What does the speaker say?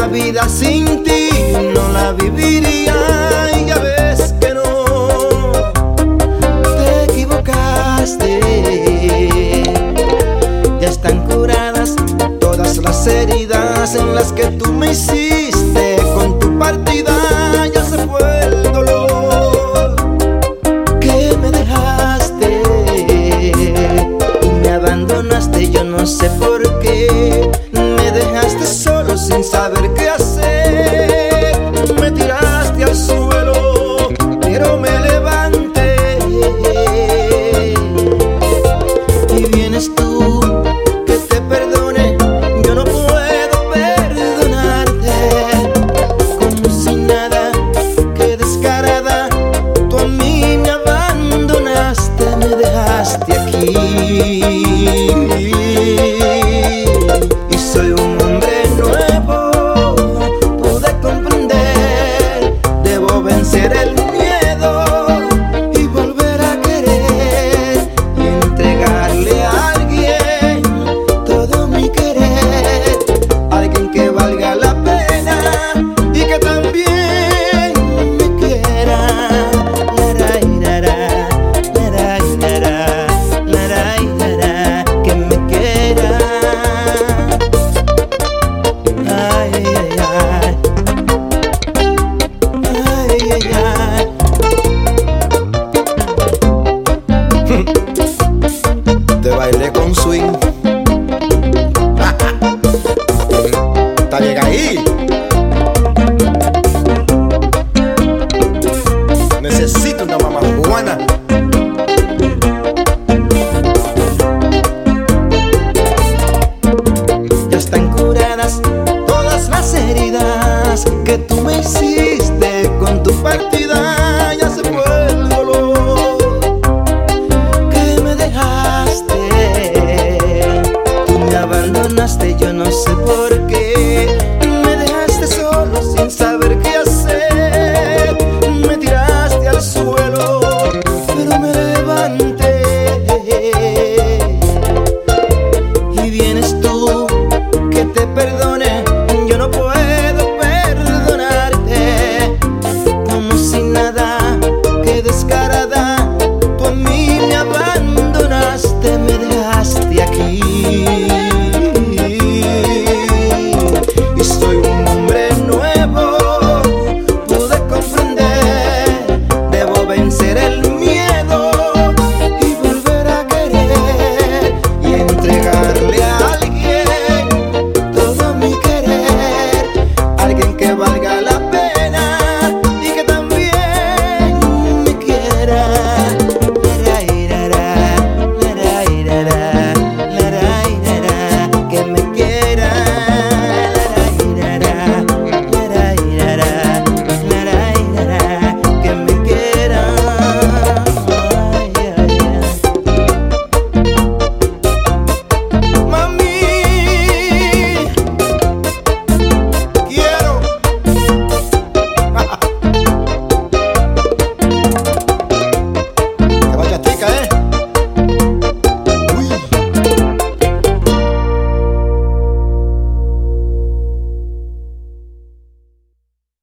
vida sin ti no la viviría. Y ya ves que no te equivocaste. Ya están curadas todas las heridas en las que tú me hiciste. Con tu partida ya se fue el dolor que me dejaste y me abandonaste. Yo no sé por qué me dejaste solo sin saber qué hacer. Me tiraste al suelo, pero me levanté. Y vienes tú que te perdone, yo no puedo perdonarte. Como si nada, qué descarada, tú a mí me abandonaste, me dejaste aquí. Y soy un hombre nuevo, pude comprender, debo vencer el miedo y volver a querer y entregarle a alguien todo mi querer, alguien que valga la pena y que también me quiera. Que me quiera. Ay, ay, ay. Ay, ay, ay. Te bailé con swing. Está bien ahí. Necesito una mamá cubana. Ya están curadas todas las heridas que tú me hiciste con tu partida.